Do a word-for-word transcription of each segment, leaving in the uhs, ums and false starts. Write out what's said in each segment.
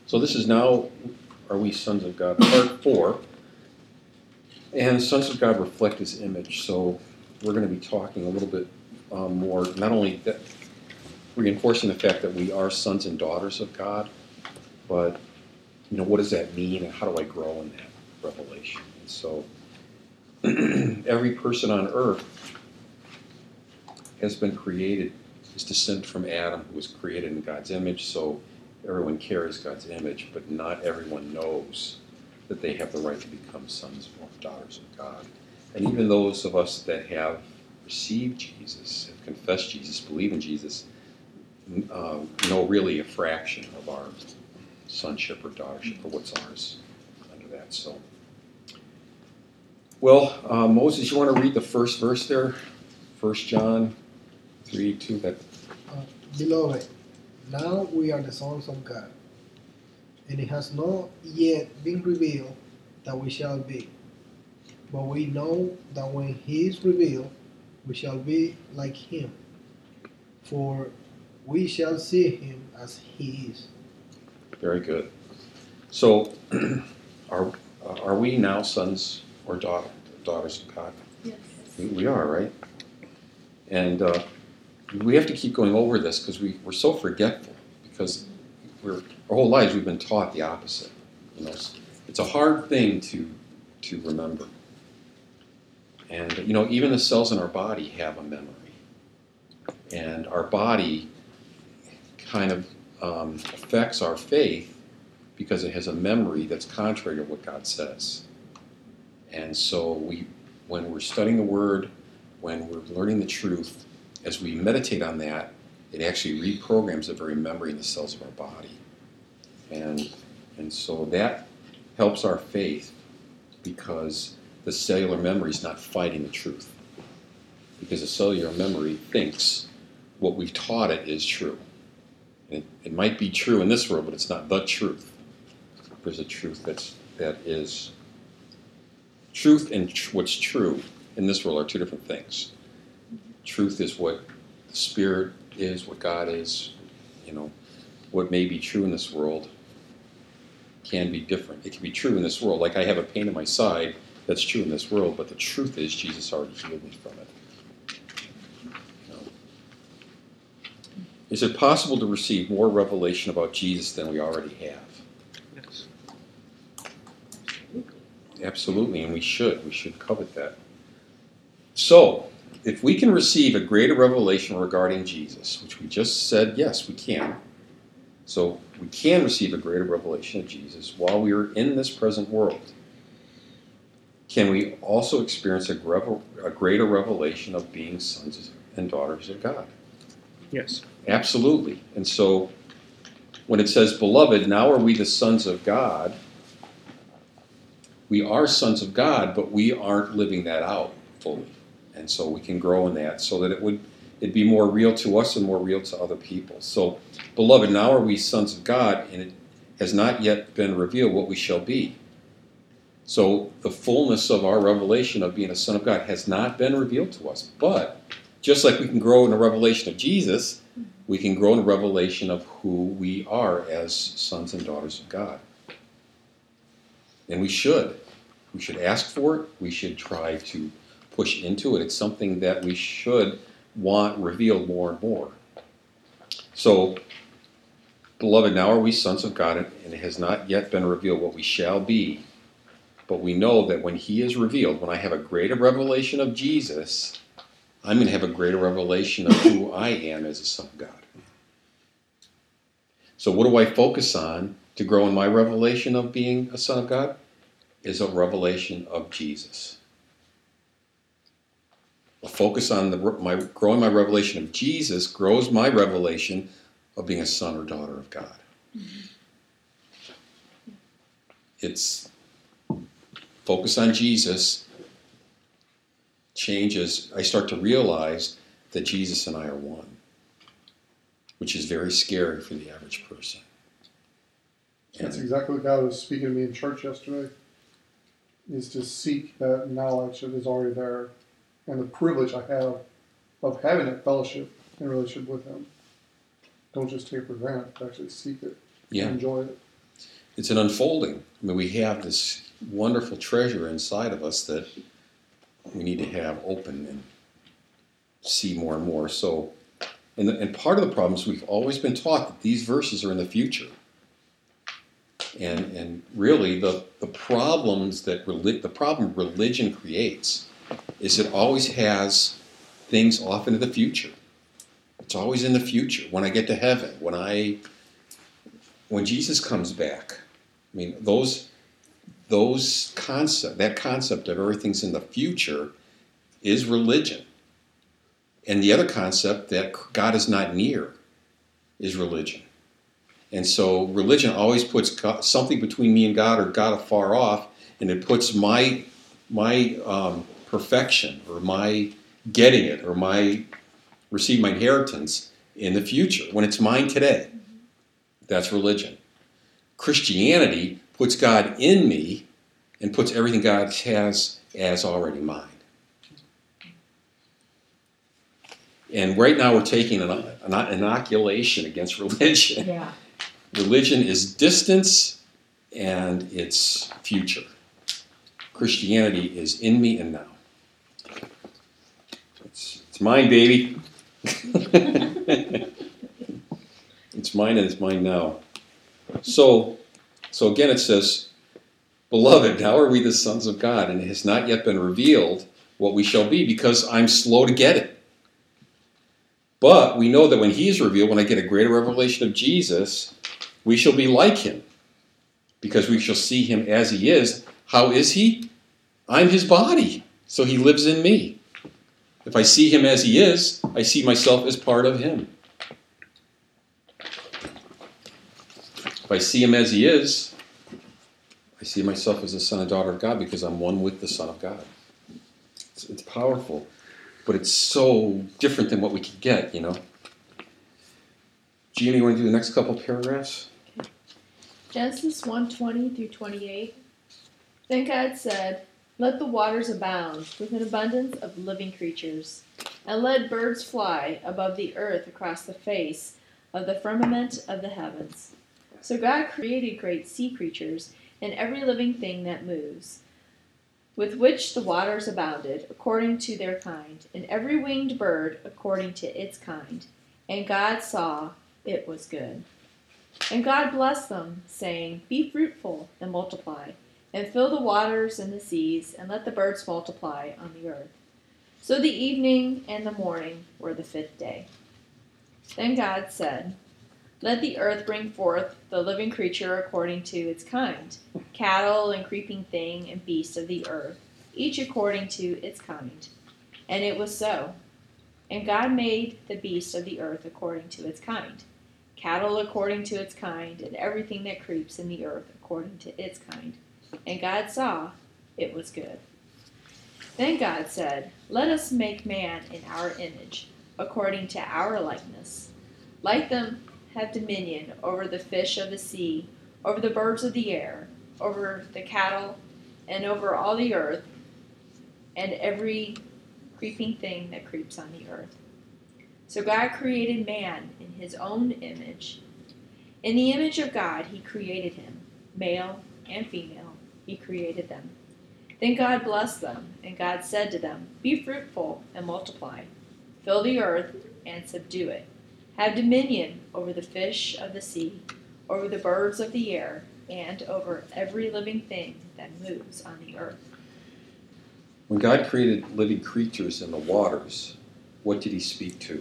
So this is now, Are We Sons of God, part four. And sons of God reflect His image. So we're going to be talking a little bit um, more, not only that, reinforcing the fact that we are sons and daughters of God, but you know, what does that mean, and how do I grow in that revelation? And so every person on earth has been created, is descended from Adam, who was created in God's image. So everyone carries God's image, but not everyone knows that they have the right to become sons or daughters of God. And even those of us that have received Jesus, have confessed Jesus, believe in Jesus, uh, know really a fraction of our sonship or daughtership, or what's ours under that. So, well, uh, Moses, you want to read the first verse there? First John three two. That. Uh, Beloved, now we are the sons of God, and it has not yet been revealed that we shall be. But we know that when He is revealed, we shall be like Him, for we shall see Him as He is. Very good. So, are are we now sons or daughter, daughters of God? Yes. We, we are, right? And uh, we have to keep going over this because we, we're so forgetful, because we're, our whole lives we've been taught the opposite. You know, it's, it's a hard thing to to remember. And you know, even the cells in our body have a memory, and our body kind of um, affects our faith because it has a memory that's contrary to what God says. And so we, when we're studying the Word, when we're learning the truth, as we meditate on that, it actually reprograms the very memory in the cells of our body. And, and so that helps our faith, because the cellular memory is not fighting the truth. Because the cellular memory thinks what we've taught it is true. It, it might be true in this world, but it's not the truth. There's a truth that's, that is... Truth and tr- what's true in this world are two different things. Truth is what the Spirit is, what God is. You know, what may be true in this world can be different. It can be true in this world. Like I have a pain in my side, that's true in this world, but the truth is Jesus already healed me from it. You know. Is it possible to receive more revelation about Jesus than we already have? Yes. Absolutely, and we should. We should covet that. So, if we can receive a greater revelation regarding Jesus, which we just said, yes, we can. So, we can receive a greater revelation of Jesus while we are in this present world. Can we also experience a, grever- a greater revelation of being sons and daughters of God? Yes. Absolutely. And so, when it says, Beloved, now are we the sons of God, we are sons of God, but we aren't living that out fully. And so we can grow in that so that it would it'd be more real to us and more real to other people. So, Beloved, now are we sons of God, and it has not yet been revealed what we shall be. So the fullness of our revelation of being a son of God has not been revealed to us. But just like we can grow in the revelation of Jesus, we can grow in the revelation of who we are as sons and daughters of God. And we should. We should ask for it. We should try to push into it. It's something that we should want revealed more and more. So, Beloved, now are we sons of God, and it has not yet been revealed what we shall be. But we know that when He is revealed, when I have a greater revelation of Jesus, I'm going to have a greater revelation of who I am as a son of God. So what do I focus on to grow in my revelation of being a son of God? Is a revelation of Jesus. A focus on the my growing my revelation of Jesus grows my revelation of being a son or daughter of God. Mm-hmm. It's focus on Jesus changes. I start to realize that Jesus and I are one, which is very scary for the average person. That's and exactly what God was speaking to me in church yesterday, is to seek that knowledge that is already there and the privilege I have of having that fellowship and relationship with Him. Don't just take it for granted, but actually seek it yeah. and enjoy it. it's an unfolding. I mean, we have this wonderful treasure inside of us that we need to have open and see more and more. So, and, and part of the problem is we've always been taught that these verses are in the future. And and really the, the problems that reli- the problem religion creates is it always has things off into the future. It's always in the future. When I get to heaven, when I when Jesus comes back, I mean those those concept that concept of everything's in the future is religion. And the other concept that God is not near is religion. And so religion always puts God, something between me and God, or God afar off, and it puts my my um, perfection or my getting it or my receive my inheritance in the future when it's mine today. That's religion. Christianity puts God in me and puts everything God has as already mine. And right now we're taking an, an inoculation against religion. Yeah. Religion is distance and it's future. Christianity is in me and now. It's, it's mine, baby. It's mine and it's mine now. So, so again it says, Beloved, now are we the sons of God, and it has not yet been revealed what we shall be, because I'm slow to get it. But we know that when he is revealed, when I get a greater revelation of Jesus, we shall be like him, because we shall see him as he is. How is he? I'm his body, so he lives in me. If I see him as he is, I see myself as part of him. If I see him as he is, I see myself as a son and daughter of God, because I'm one with the Son of God. It's, it's powerful, but it's so different than what we can get, you know. Gina, you want to do the next couple paragraphs? Genesis one twenty through twenty-eight. Then God said, Let the waters abound with an abundance of living creatures, and let birds fly above the earth across the face of the firmament of the heavens. So God created great sea creatures and every living thing that moves, with which the waters abounded, according to their kind, and every winged bird according to its kind. And God saw it was good. And God blessed them, saying, Be fruitful and multiply, and fill the waters and the seas, and let the birds multiply on the earth. So the evening and the morning were the fifth day. Then God said, Let the earth bring forth the living creature according to its kind, cattle and creeping thing and beast of the earth, each according to its kind. And it was so. And God made the beast of the earth according to its kind, cattle according to its kind, and everything that creeps in the earth according to its kind. And God saw it was good. Then God said, Let us make man in our image, according to our likeness. Let them have dominion over the fish of the sea, over the birds of the air, over the cattle, and over all the earth, and every creeping thing that creeps on the earth. So God created man in his own image. In the image of God he created him, male and female he created them. Then God blessed them, and God said to them, Be fruitful and multiply, fill the earth and subdue it. Have dominion over the fish of the sea, over the birds of the air, and over every living thing that moves on the earth. When God created living creatures in the waters, what did he speak to?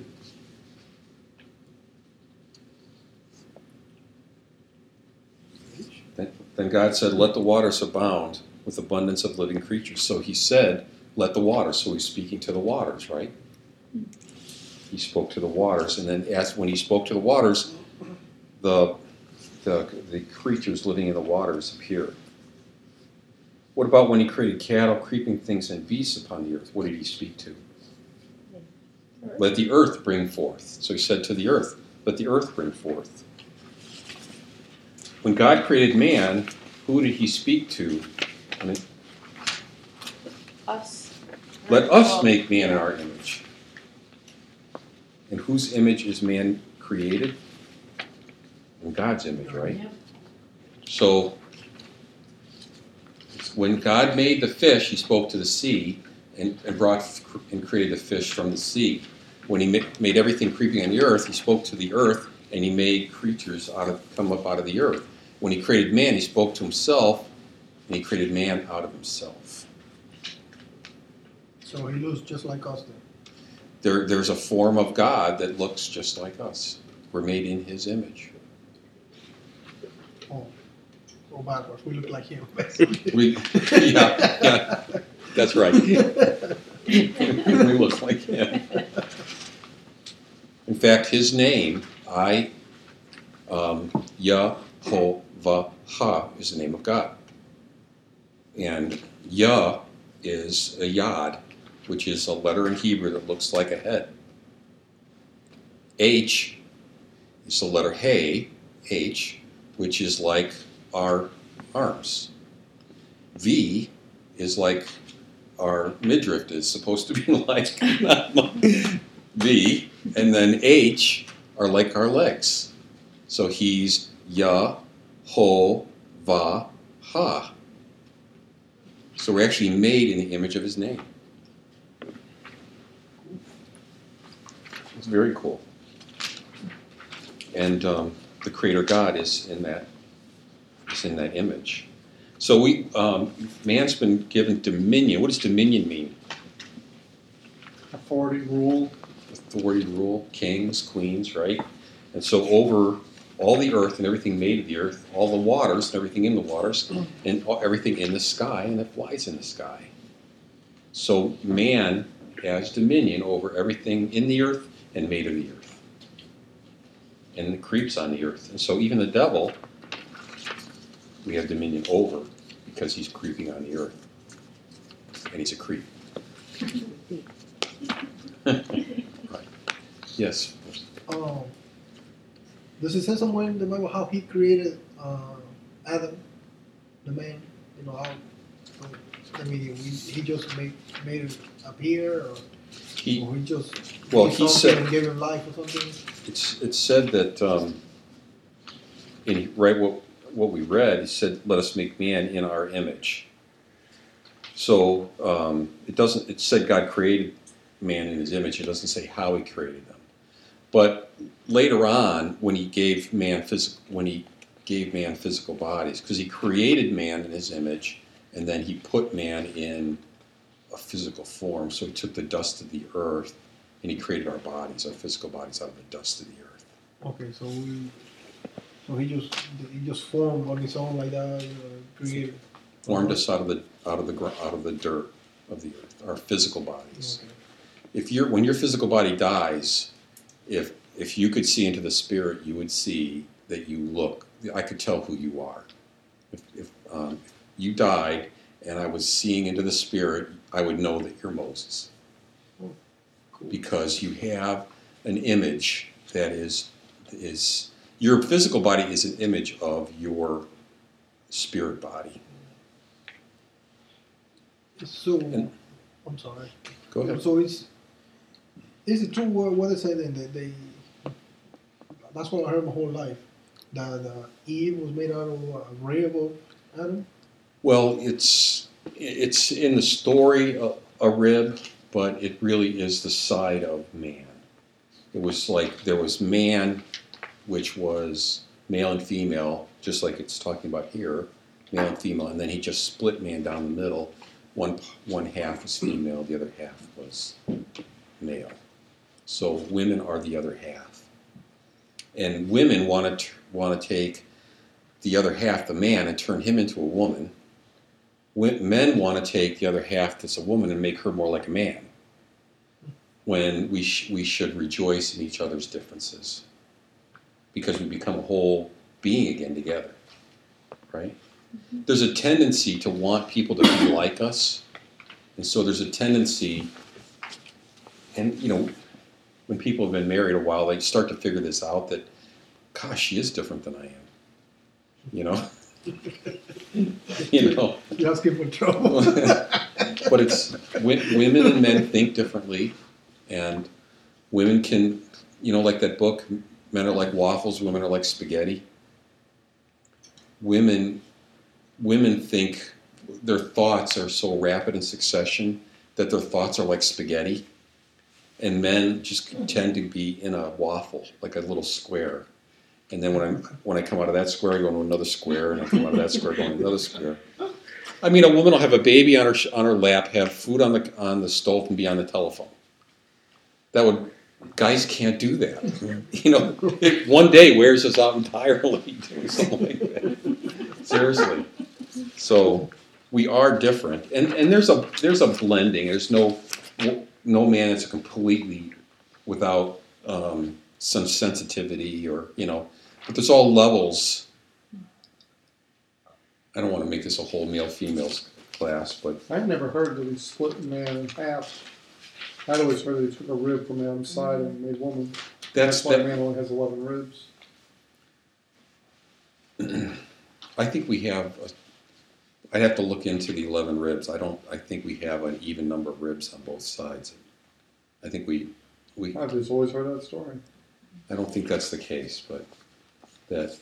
Then, then God said, Let the waters abound with abundance of living creatures. So he said, Let the waters. So he's speaking to the waters, right? He spoke to the waters, and then as when he spoke to the waters, the, the the creatures living in the waters appeared. What about when he created cattle, creeping things, and beasts upon the earth? What did he speak to? Earth. Let the earth bring forth. So he said to the earth, Let the earth bring forth. When God created man, who did he speak to? I mean, Us. let us Well, make man in our image. And whose image is man created? In God's image, right? Yep. So when God made the fish, he spoke to the sea and, and brought and created the fish from the sea. When he ma- made everything creeping on the earth, he spoke to the earth and he made creatures out of come up out of the earth. When he created man, he spoke to himself and he created man out of himself. So he looks just like us then. There, there's a form of God that looks just like us. We're made in his image. Oh, go backwards. We look like him. We, yeah, yeah, that's right. We look like him. In fact, his name, I, um, Yehovah Ha, is the name of God. And Yah is a Yod, which is a letter in Hebrew that looks like a head. H is the letter Hey, H, which is like our arms. V is like our midriff is supposed to be like V, and then H are like our legs. So he's Yah, Ho, Va, Ha. So we're actually made in the image of his name. It's very cool. And um, the Creator God is in that is in that image. So we um, man's been given dominion. What does dominion mean? Authority, rule. Authority, rule, kings, queens, right? And so over all the earth and everything made of the earth, all the waters and everything in the waters, and all, everything in the sky and that flies in the sky. So man has dominion over everything in the earth and made of the earth. And it creeps on the earth. And so even the devil, we have dominion over because he's creeping on the earth. And he's a creep. Right. Yes. Um, does it say somewhere in the Bible how he created uh, Adam, the man? You know how? I mean, he, he just made made it appear, or He, or he just well, did he something said- and gave him life or something. it's it's said that um, in right what what we read, he said, "Let us make man in our image." So um, it doesn't. It said God created man in his image. It doesn't say how he created them. But later on, when he gave man physical, when he gave man physical bodies, because he created man in his image, and then he put man in a physical form. So he took the dust of the earth, and he created our bodies, our physical bodies, out of the dust of the earth. Okay, so we, so he just he just formed on his own like that, you know, created. Formed us out of the out of the gr- out of the dirt of the earth, our physical bodies. Okay. If you're when your physical body dies, if if you could see into the spirit, you would see that you look. I could tell who you are. If, if, um, if you died and I was seeing into the spirit, I would know that you're Moses, Cool. because you have an image that is is your physical body is an image of your spirit body. So And- I'm sorry. Go ahead. So it's is it true what, what they say then that they that's what I heard my whole life that uh, Eve was made out of a rib of Adam. Well, it's it's in the story a, a rib, but it really is the side of man. It was like there was man, which was male and female, just like it's talking about here, male and female, and then he just split man down the middle. One one half was female, the other half was male. So women are the other half, and women want to want to take the other half, the man, and turn him into a woman. Men want to take the other half that's a woman and make her more like a man. When we sh- we should rejoice in each other's differences, because we become a whole being again together, right? Mm-hmm. There's a tendency to want people to be like us, and so there's a tendency, and you know, when people have been married a while, they start to figure this out that, gosh, she is different than I am, you know. You know, You're asking for trouble. but it's w- women and men think differently, and women can, you know, like that book, Men Are Like Waffles, Women Are Like Spaghetti. women women think their thoughts are so rapid in succession that their thoughts are like spaghetti, and men just tend to be in a waffle, like a little square. And then when I when I come out of that square, I go into another square, and I come out of that square, go into another square. I mean, a woman will have a baby on her on her lap, have food on the on the stove, and be on the telephone. That would guys can't do that. You know, it one day wears us out entirely doing something like that. Seriously. So we are different, and and there's a there's a blending. There's no no man is completely without um, some sensitivity, or you know, but there's all levels. I don't want to make this a whole male female class, but I'd never heard that he split man in half. I'd always heard that he took a rib from man's side and made woman. that's That's why that. man only has eleven ribs. I think we have. A, I'd have to look into the eleven ribs. I don't. I think we have an even number of ribs on both sides. I think we we. I've just always heard that story. I don't think that's the case, but that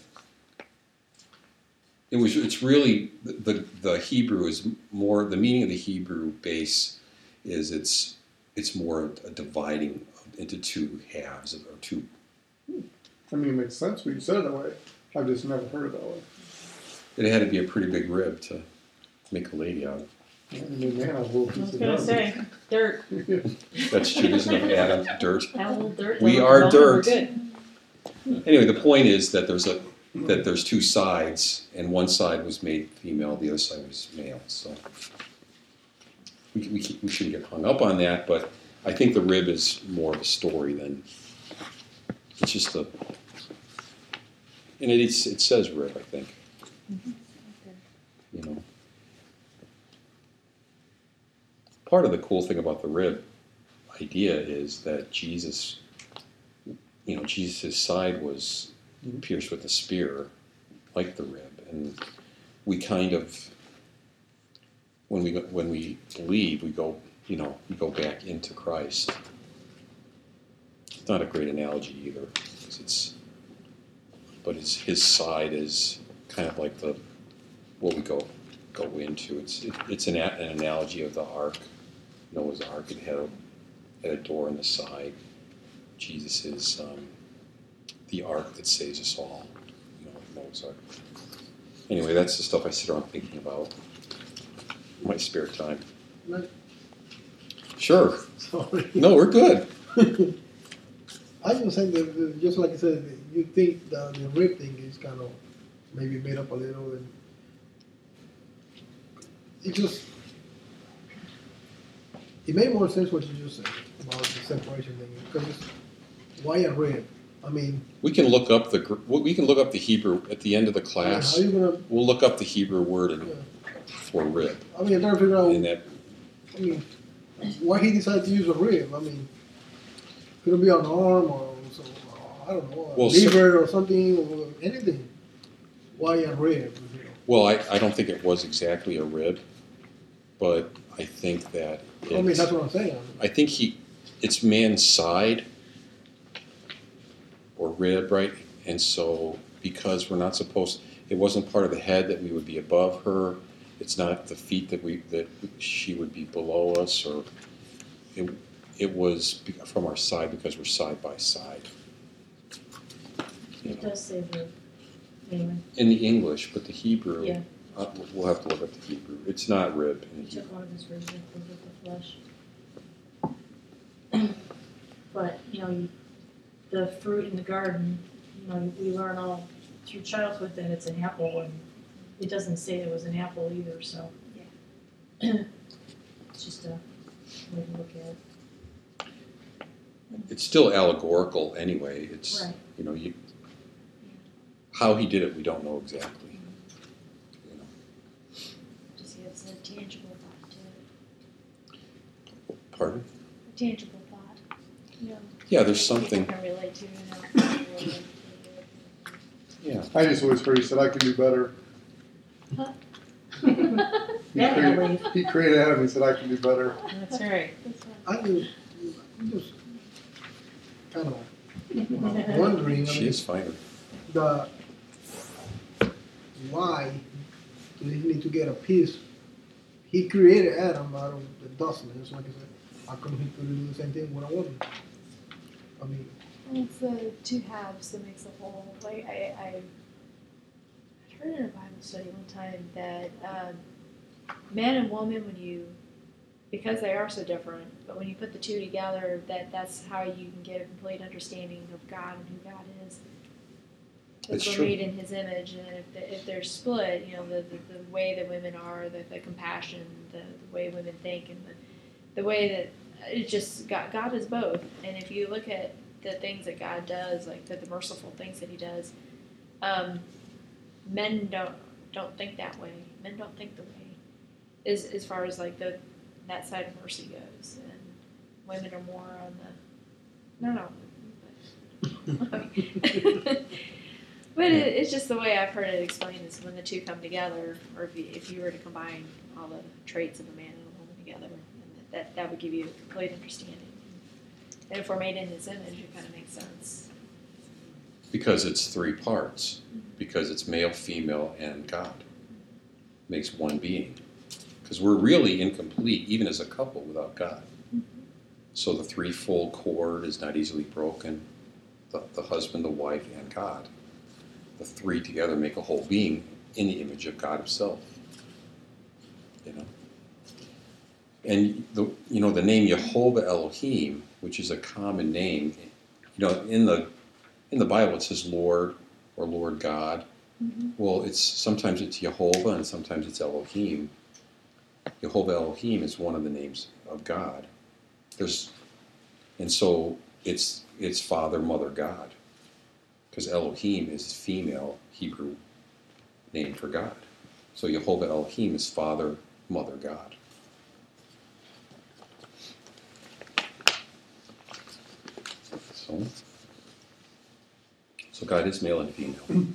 it was. It's really the the, the Hebrew is more. The meaning of the Hebrew base is it's it's more a dividing into two halves or two. I mean, it makes sense when you said it that way. I've just never heard it that way. It had to be a pretty big rib to make a lady out of. I mean, man, I was a little I piece was of gonna gum. say, dirt. That's true, isn't it? Adam, dirt. Have a little dirt. We little are bone, dirt. We're good. Anyway, the point is that there's a that there's two sides, and one side was made female, the other side was male. So we we, we shouldn't get hung up on that, but I think the rib is more of a story than it's just a. And it is, it says rib, I think. You know. Part of the cool thing about the rib idea is that Jesus, you know, Jesus' side was pierced with a spear, like the rib, and we kind of, when we go- when we believe, we go, you know, we go back into Christ. It's not a great analogy either, because it's, but it's, his side is kind of like the what we go go into. It's it, it's an, a- an analogy of the ark. Noah's Ark. It had a, had a door in the side. Jesus is um, the ark that saves us all. You know, like Noah's Ark. Anyway, that's the stuff I sit around thinking about in my spare time. Like, Sure. sorry. No, we're good. I just think that, that just like I said, you think that the rib thing is kind of maybe made up a little, and it just it made more sense what you just said about the separation thing, because it's, why a rib? I mean, We can look up the gr- we can look up the Hebrew at the end of the how class. are you gonna? We'll look up the Hebrew word in, Yeah. for rib, I mean, I'm trying to figure out. and that I mean, why he decided to use a rib? I mean, could it be an arm or so, I don't know, a Well, liver or something, or anything? Why a rib? You know? well, I, I don't think it was exactly a rib, but I think that I mean, it's- that's what I'm saying. I think he, it's man's side or rib, right? And so because we're not supposed, it wasn't part of the head that we would be above her. It's not the feet that we that she would be below us, or it it was be- from our side because we're side by side. You It know, does say rib. Anyway, in the English, but the Hebrew, yeah, uh, we'll have to look up the Hebrew. It's not rib in the he took Hebrew. one of his ribs and filled it with flesh. But, you know, you- the fruit in the garden, you know, we learn all through childhood that it's an apple, and it doesn't say it was an apple either, so. Yeah. It's just a way to look at it. It's still allegorical anyway. It's Right. you know you how he did it we don't know exactly. You know. Just gives a tangible thought to it. Pardon? A tangible thought. You know, Yeah, there's people something. can relate to, you know. Yeah. I just always heard he said I can do better. He, That I created, believe. he created Adam. He said I can do better. That's right. I just, I'm just kind of wondering. I She mean, is finer. the why do they need to get a piece? He created Adam out of the dust, man. It's like I said, how come he couldn't do the same thing with a woman? I mean, It's the two halves that makes the whole. Like I, I heard in a Bible study one time that um, man and woman, when you, because they are so different, but when you put the two together, that that's how you can get a complete understanding of God and who God is. It's Because we're true. made in His image, and if, the, if they're split, you know, the, the, the way that women are, the, the compassion, the, the way women think, and the, the way that it's just God, God is both. And if you look at the things that God does, like the, the merciful things that He does, um, men don't don't think that way. Men don't think the way as as far as like the that side of mercy goes, and women are more on the no no. But, but it, it's just the way I've heard it explained is when the two come together, or if you, if you were to combine all the traits of a man and a woman together, and that that would give you a complete understanding. And if we're made in His image, it kind of makes sense. Because it's three parts. Because it's male, female, and God. Makes one being. Because we're really incomplete, even as a couple, without God. So the threefold cord is not easily broken. The, the husband, the wife, and God. The three together make a whole being in the image of God Himself. You know. And the you know the name Yehovah Elohim, which is a common name, you know, in the in the Bible it says Lord or Lord God. Mm-hmm. Well, it's sometimes it's Yehovah and sometimes it's Elohim. Yehovah Elohim is one of the names of God. There's and so it's it's Father, Mother, God, because Elohim is female Hebrew name for God. So Yehovah Elohim is Father, Mother, God. So, so God is male and female.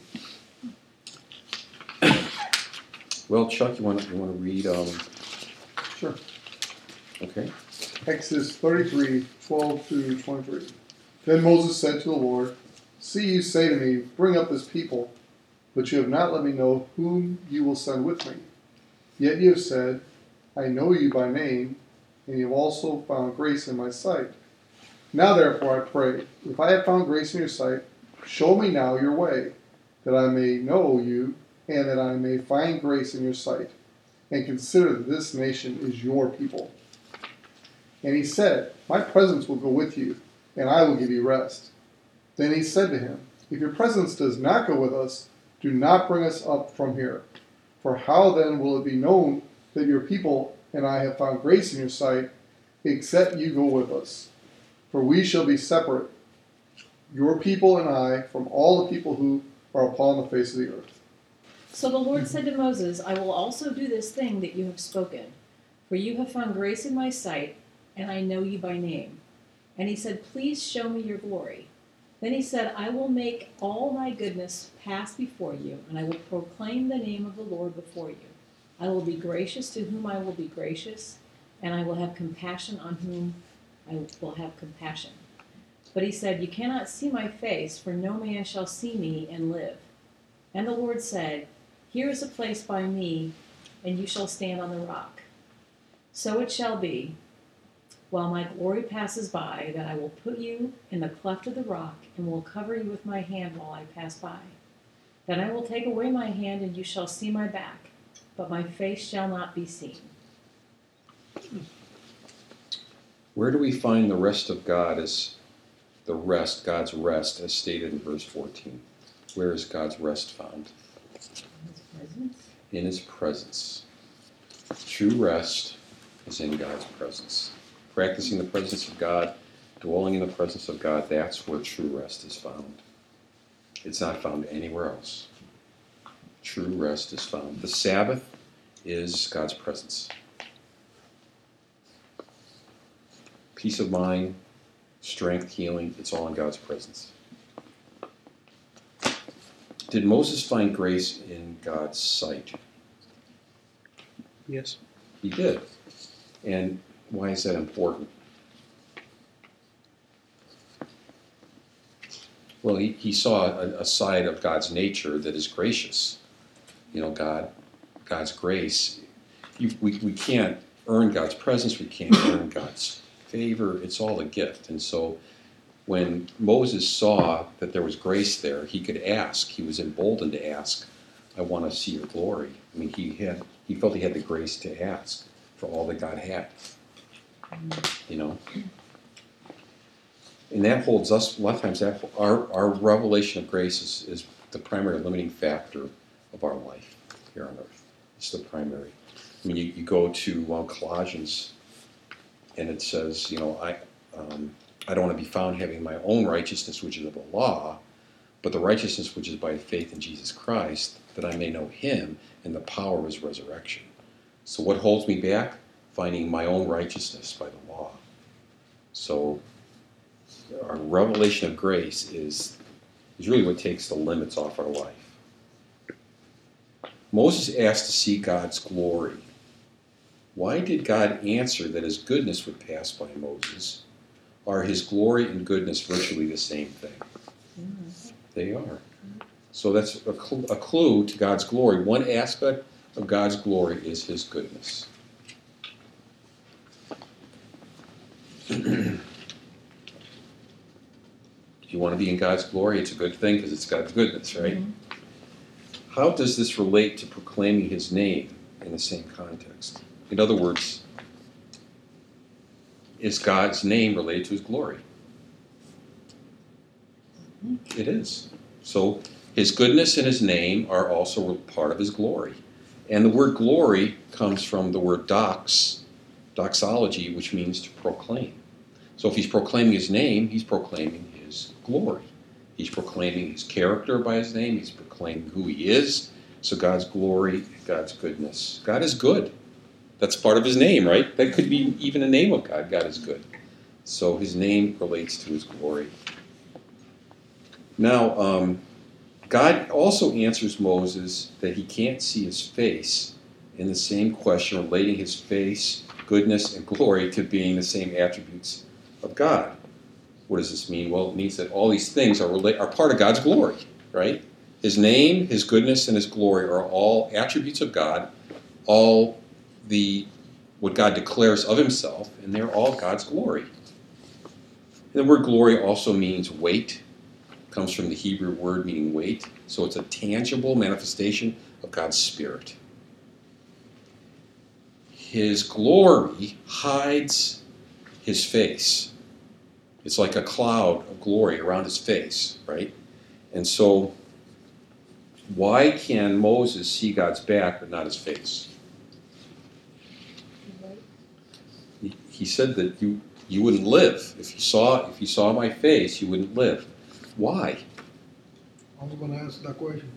Well, Chuck, you want to you want to read? Um, Sure. okay. Exodus thirty-three, twelve through twenty-three. Then Moses said to the Lord, See, you say to me, Bring up this people, but you have not let me know whom you will send with me. Yet you have said, I know you by name, and you have also found grace in my sight. Now therefore I pray, if I have found grace in your sight, show me now your way, that I may know you, and that I may find grace in your sight, and consider that this nation is your people. And he said, My presence will go with you, and I will give you rest. Then he said to him, If your presence does not go with us, do not bring us up from here. For how then will it be known that your people and I have found grace in your sight, except you go with us? For we shall be separate, your people and I, from all the people who are upon the face of the earth. So the Lord said to Moses, I will also do this thing that you have spoken, for you have found grace in my sight, and I know you by name. And he said, Please show me your glory. Then he said, I will make all my goodness pass before you, and I will proclaim the name of the Lord before you. I will be gracious to whom I will be gracious, and I will have compassion on whom I will have compassion. But he said, You cannot see my face, for no man shall see me and live. And the Lord said, Here is a place by me, and you shall stand on the rock. So it shall be, while my glory passes by, that I will put you in the cleft of the rock, and will cover you with my hand while I pass by. Then I will take away my hand, and you shall see my back, but my face shall not be seen. Where do we find the rest of God as the rest, God's rest, as stated in verse fourteen? Where is God's rest found? His presence. In His presence. True rest is in God's presence. Practicing the presence of God, dwelling in the presence of God, that's where true rest is found. It's not found anywhere else. True rest is found. The Sabbath is God's presence. Peace of mind, strength, healing, it's all in God's presence. Did Moses find grace in God's sight? Yes. He did. And why is that important? Well, he, he saw a, a side of God's nature that is gracious. you know, God, God's grace. You, we, we can't earn God's presence. We can't earn God's favor. It's all a gift. And so when Moses saw that there was grace there, he could ask. He was emboldened to ask, I want to see your glory. I mean, he had he felt he had the grace to ask for all that God had. You know? And that holds us, a lot of times, that our, our revelation of grace is, is the primary limiting factor of our life here on earth. It's the primary. I mean, you, you go to uh, Colossians, and it says, you know, I um, I don't want to be found having my own righteousness, which is of the law, but the righteousness which is by faith in Jesus Christ, that I may know him and the power of his resurrection. So what holds me back? Finding my own righteousness by the law. So our revelation of grace is, is really what takes the limits off our life. Moses asked to see God's glory. Why did God answer that his goodness would pass by Moses? Are his glory and goodness virtually the same thing? Mm-hmm. They are. So that's a, cl- a clue to God's glory. One aspect of God's glory is his goodness. If you want to be in God's glory, it's a good thing because it's God's goodness, right? Mm-hmm. How does this relate to proclaiming his name in the same context? In other words, is God's name related to his glory? It is. So his goodness and his name are also part of his glory. And the word glory comes from the word dox, doxology, which means to proclaim. So if he's proclaiming his name, he's proclaiming his glory. He's proclaiming his character by his name. He's proclaiming who he is. So God's glory, God's goodness. God is good. That's part of his name, right? That could be even a name of God. God is good. So his name relates to his glory. Now, um, God also answers Moses that he can't see his face in the same question, relating his face, goodness, and glory to being the same attributes of God. What does this mean? Well, it means that all these things are, rela- are part of God's glory, right? His name, his goodness, and his glory are all attributes of God, all the what God declares of himself, and they're all God's glory. And the word glory also means weight. It comes from the Hebrew word meaning weight. So it's a tangible manifestation of God's Spirit. His glory hides his face. It's like a cloud of glory around his face, right? And so why can Moses see God's back but not his face? He, he said that you you wouldn't live. If you saw if you saw my face, you wouldn't live. Why? I was going to answer that question.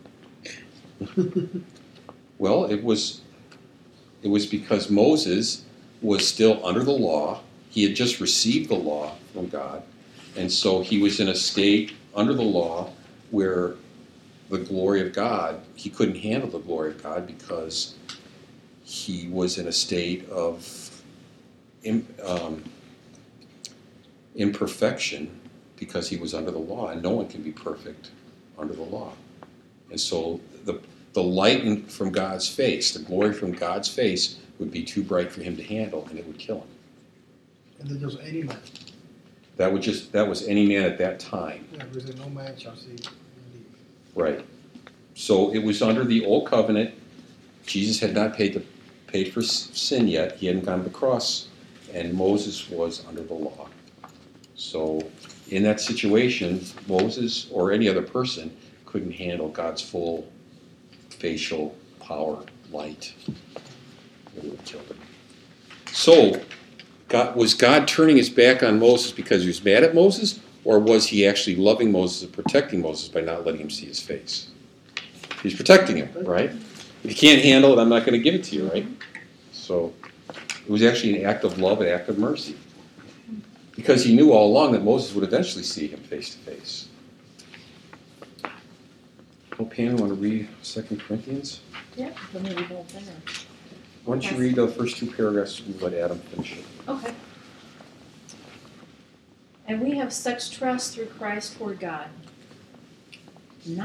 Well, it was it was because Moses was still under the law. He had just received the law from God, and so he was in a state under the law where the glory of God, he couldn't handle the glory of God because he was in a state of um, imperfection because he was under the law, and no one can be perfect under the law. And so the the light from God's face, the glory from God's face, would be too bright for him to handle, and it would kill him. And then just any man. That would just that was any man at that time. Yeah, because no man shall see. Right. So it was under the old covenant. Jesus had not paid the paid for sin yet. He hadn't gone to the cross, and Moses was under the law. So in that situation, Moses or any other person couldn't handle God's full facial power, light. It would have killed him. So God, was God turning his back on Moses because he was mad at Moses, or was he actually loving Moses and protecting Moses by not letting him see his face? He's protecting him, right? If you can't handle it, I'm not going to give it to you, right? So it was actually an act of love, an act of mercy. Because he knew all along that Moses would eventually see him face to face. Oh, Pam, you want to read Second Corinthians? Yeah, let me read the whole thing. Why don't you read the first two paragraphs and let Adam finish it? Okay. And we have such trust through Christ toward God. Not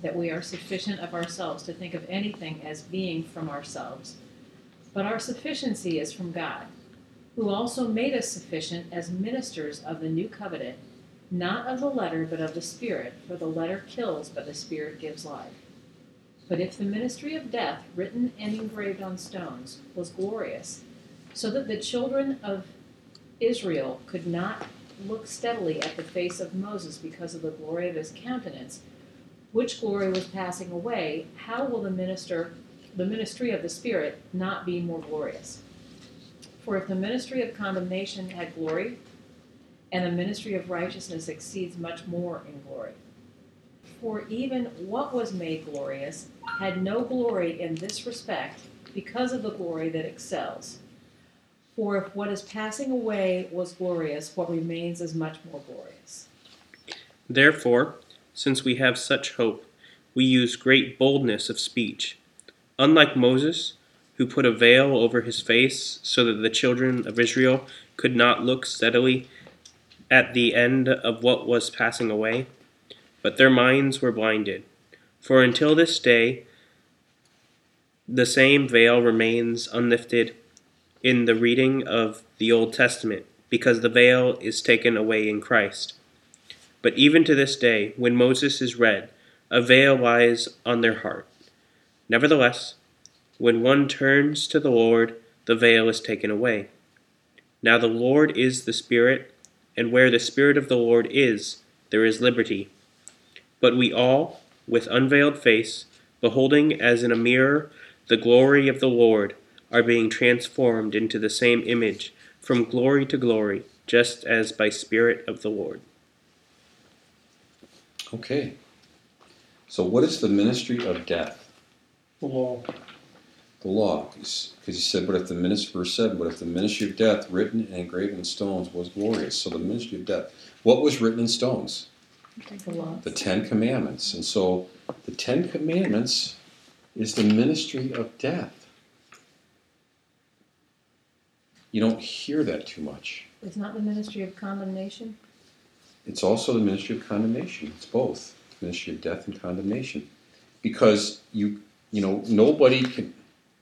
that we are sufficient of ourselves to think of anything as being from ourselves, but our sufficiency is from God, who also made us sufficient as ministers of the new covenant, not of the letter, but of the Spirit, for the letter kills, but the Spirit gives life. But if the ministry of death, written and engraved on stones, was glorious, so that the children of Israel could not look steadily at the face of Moses because of the glory of his countenance, which glory was passing away, how will the minister, the ministry of the Spirit not be more glorious? For if the ministry of condemnation had glory, and the ministry of righteousness exceeds much more in glory. For even what was made glorious had no glory in this respect because of the glory that excels. For if what is passing away was glorious, what remains is much more glorious. Therefore, since we have such hope, we use great boldness of speech. Unlike Moses, who put a veil over his face so that the children of Israel could not look steadily at the end of what was passing away, but their minds were blinded. For until this day, the same veil remains unlifted in the reading of the Old Testament, because the veil is taken away in Christ. But even to this day, when Moses is read, a veil lies on their heart. Nevertheless, when one turns to the Lord, the veil is taken away. Now the Lord is the Spirit, and where the Spirit of the Lord is, there is liberty. But we all, with unveiled face, beholding as in a mirror the glory of the Lord, are being transformed into the same image, from glory to glory, just as by Spirit of the Lord. Okay. So what is the ministry of death? The law. The law. Because he said, but if the ministry, verse seven, but if the ministry of death, written and engraved in stones, was glorious. So the ministry of death. What was written in stones? The law. The Ten Commandments. And so the Ten Commandments is the ministry of death. You don't hear that too much. It's not the ministry of condemnation? It's also the ministry of condemnation. It's both. The ministry of death and condemnation. Because you you know, nobody can,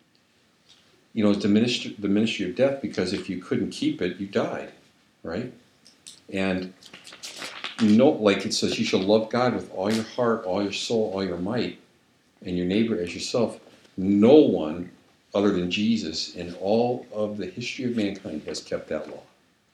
you know, it's the ministry, the ministry of death, because if you couldn't keep it, you died, right? And no, like it says, you shall love God with all your heart, all your soul, all your might, and your neighbor as yourself. No one other than Jesus in all of the history of mankind has kept that law.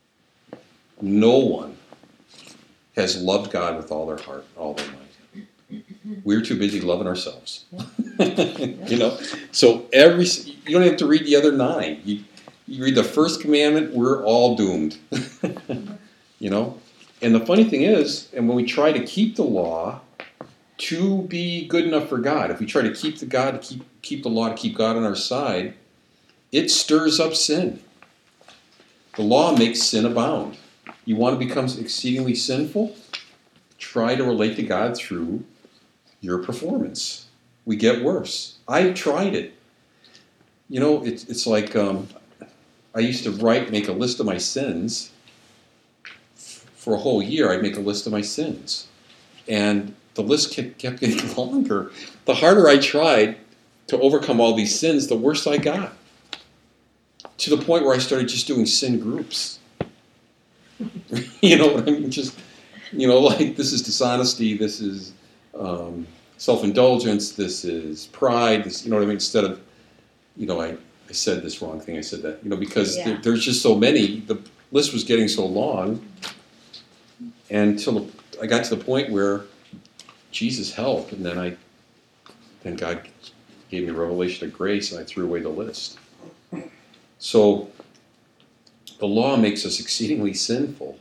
No one has loved God with all their heart, all their might. We're too busy loving ourselves. You know? So every, you don't have to read the other nine. You, you read the first commandment, we're all doomed. You know? And the funny thing is, and when we try to keep the law to be good enough for God, if we try to keep the God, to keep keep the law, to keep God on our side, it stirs up sin. The law makes sin abound. You want to become exceedingly sinful? Try to relate to God through your performance. We get worse. I tried it. You know, it's it's like um, I used to write, make a list of my sins. For a whole year, I'd make a list of my sins. And the list kept, kept getting longer. The harder I tried to overcome all these sins, the worse I got. To the point where I started just doing sin groups. You know what I mean? Just, you know, like this is dishonesty, this is um, self-indulgence, this is pride, this, you know what I mean? Instead of, you know, I, I said this wrong thing, I said that, you know, because Yeah. there, there's just so many, the list was getting so long, until I got to the point where Jesus helped, and then I, then God gave me a revelation of grace, and I threw away the list. So, the law makes us exceedingly sinful.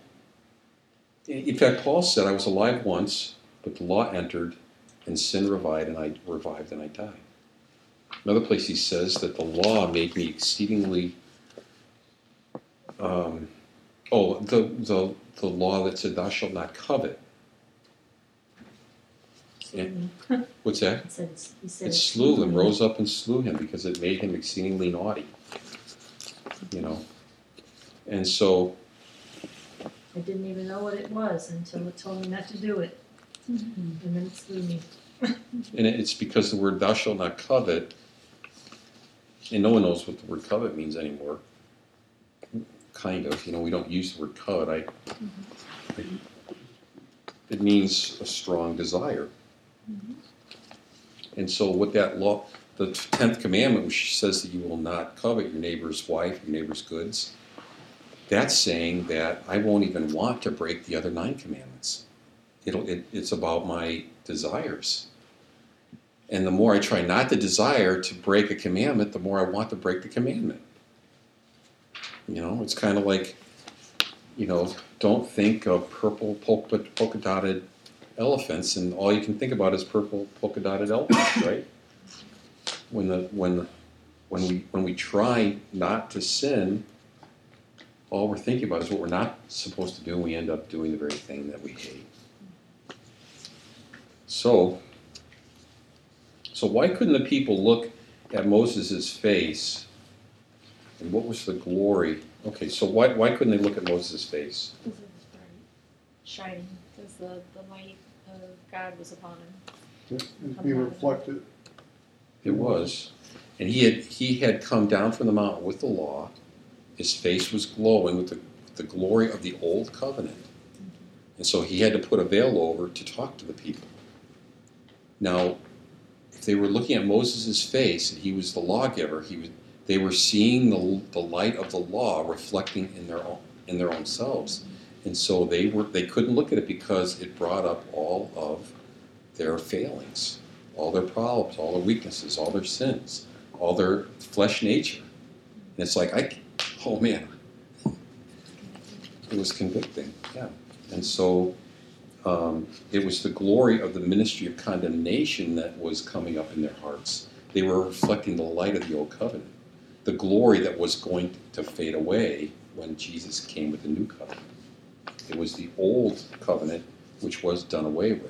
In fact, Paul said, I was alive once, but the law entered, and sin revived, and I revived, and I died. Another place he says that the law made me exceedingly, um, oh, the, the, the law that said, thou shalt not covet. And, what's that? It said, he said It slew him, rose up and slew him, because it made him exceedingly naughty. You know? And so, I didn't even know what it was until it told me not to do it. And then it slew me. And it's because the word thou shalt not covet, and no one knows what the word covet means anymore. Kind of, you know, we don't use the word covet. I, I it means a strong desire. Mm-hmm. And so what that law, the tenth commandment, which says that you will not covet your neighbor's wife, your neighbor's goods, that's saying that I won't even want to break the other nine commandments. It'll, it, it's about my desires. And the more I try not to desire to break a commandment, the more I want to break the commandment. You know, it's kind of like, you know, don't think of purple polka, polka dotted elephants, and all you can think about is purple polka dotted elephants, right? When the when when we when we try not to sin, all we're thinking about is what we're not supposed to do, and we end up doing the very thing that we hate. So, so why couldn't the people look at Moses' face? And what was the glory? Okay, so why why couldn't they look at Moses' face? Because it was bright, shining, because the, the light of God was upon him. Yeah, it's being reflected. It was. And he had he had come down from the mountain with the law. His face was glowing with the, the glory of the old covenant. And so he had to put a veil over to talk to the people. Now, if they were looking at Moses' face and he was the lawgiver, he was, they were seeing the, the light of the law reflecting in their own, in their own selves. And so they were they couldn't look at it because it brought up all of their failings, all their problems, all their weaknesses, all their sins, all their flesh nature. And it's like, I, oh man, it was convicting, yeah. And so um, it was the glory of the ministry of condemnation that was coming up in their hearts. They were reflecting the light of the old covenant, the glory that was going to fade away when Jesus came with the new covenant. It was the old covenant which was done away with.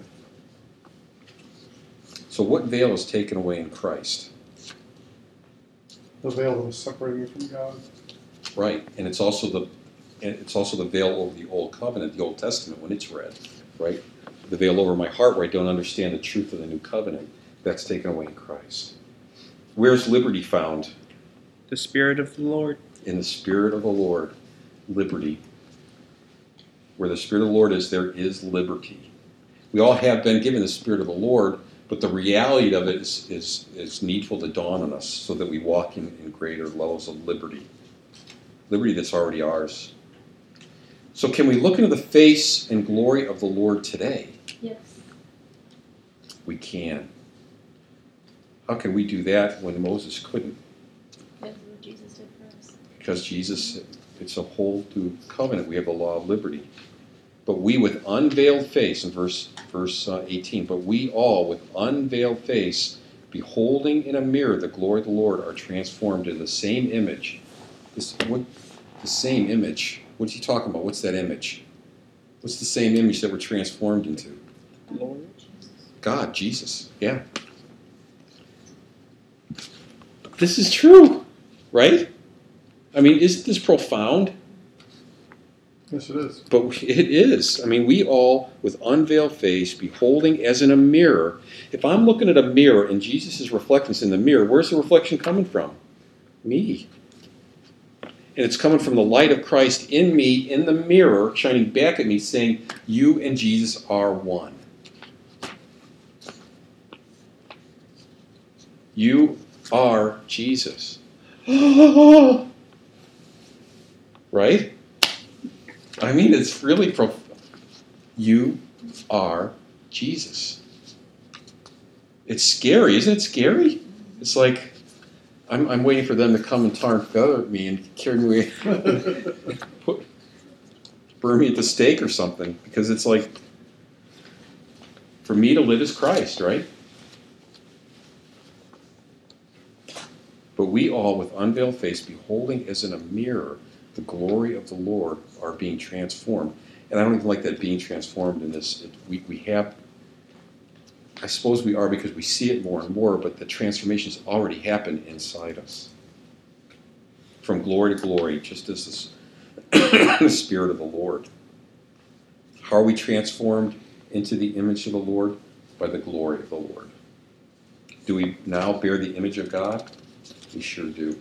So what veil is taken away in Christ? The veil that was separating you from God. Right, and it's also the and it's also the veil over the old covenant, the Old Testament, when it's read, right? The veil over my heart where I don't understand the truth of the new covenant, that's taken away in Christ. Where's liberty found? The Spirit of the Lord. In the Spirit of the Lord, liberty. Where the Spirit of the Lord is, there is liberty. We all have been given the Spirit of the Lord, but the reality of it is, is, is needful to dawn on us so that we walk in, in greater levels of liberty. Liberty that's already ours. So can we look into the face and glory of the Lord today? Yes. We can. How can we do that when Moses couldn't? Because of what Jesus did for us. Because Jesus, it's a whole new covenant. We have the law of liberty. But we with unveiled face, in verse verse uh, eighteen, but we all with unveiled face, beholding in a mirror the glory of the Lord, are transformed into the same image. This, what, the same image. What's he talking about? What's that image? What's the same image that we're transformed into? Lord. God, Jesus. Yeah. This is true, right? I mean, isn't this profound? Yes, it is. But it is. I mean, we all, with unveiled face, beholding as in a mirror. If I'm looking at a mirror and Jesus' reflections in the mirror, where's the reflection coming from? Me. And it's coming from the light of Christ in me, in the mirror, shining back at me, saying, you and Jesus are one. You are Jesus. Right? I mean, it's really profound. You are Jesus. It's scary. Isn't it scary? It's like, I'm, I'm waiting for them to come and tar and feather me and carry me away, put, burn me at the stake or something. Because it's like, for me to live is Christ, right? But we all, with unveiled face, beholding as in a mirror the glory of the Lord, are being transformed. And I don't even like that being transformed in this. It, we, we have, I suppose we are because we see it more and more, but the transformation's already happened inside us. From glory to glory, just as this, the Spirit of the Lord. How are we transformed into the image of the Lord? by the glory of the Lord. Do we now bear the image of God? We sure do.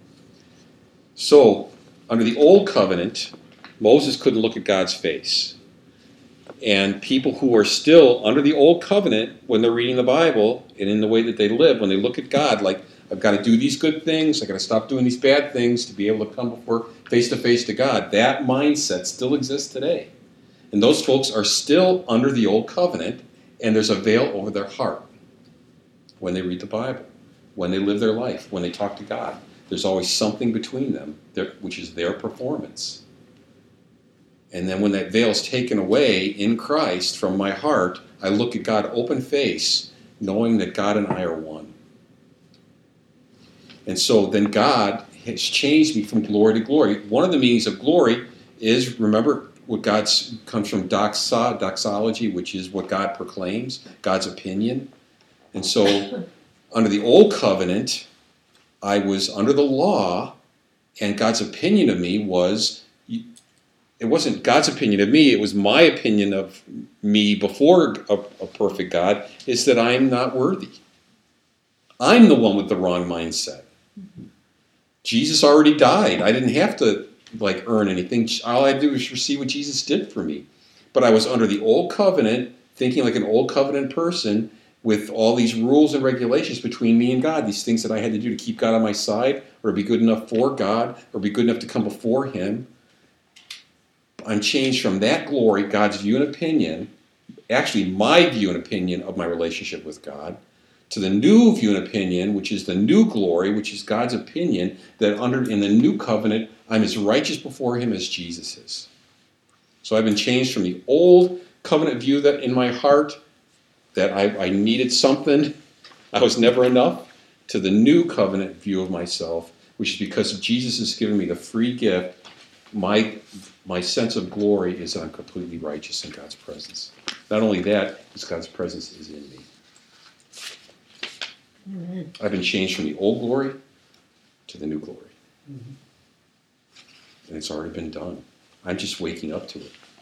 So, under the old covenant, Moses couldn't look at God's face. And people who are still under the old covenant, when they're reading the Bible and in the way that they live, when they look at God, like, I've got to do these good things, I've got to stop doing these bad things to be able to come before face to face to God. That mindset still exists today. And those folks are still under the old covenant, and there's a veil over their heart when they read the Bible, when they live their life, when they talk to God. There's always something between them, which is their performance. And then when that veil is taken away in Christ from my heart, I look at God open face, knowing that God and I are one. And so then God has changed me from glory to glory. One of the meanings of glory is, remember, what God's comes from doxa, doxology, which is what God proclaims, God's opinion. And so under the old covenant, I was under the law, and God's opinion of me was, it wasn't God's opinion of me, it was my opinion of me before a, a perfect God, is that I'm not worthy. I'm the one with the wrong mindset. Jesus already died. I didn't have to like earn anything. All I had to do was receive what Jesus did for me. But I was under the old covenant, thinking like an old covenant person, with all these rules and regulations between me and God, these things that I had to do to keep God on my side, or be good enough for God, or be good enough to come before Him. I'm changed from that glory, God's view and opinion, actually my view and opinion of my relationship with God, to the new view and opinion, which is the new glory, which is God's opinion, that under in the new covenant, I'm as righteous before Him as Jesus is. So I've been changed from the old covenant view that in my heart, that I, I needed something, I was never enough, to the new covenant view of myself, which is because of Jesus has given me the free gift, my, my sense of glory is that I'm completely righteous in God's presence. Not only that, is God's presence is in me. Amen. I've been changed from the old glory to the new glory. Mm-hmm. And it's already been done. I'm just waking up to it.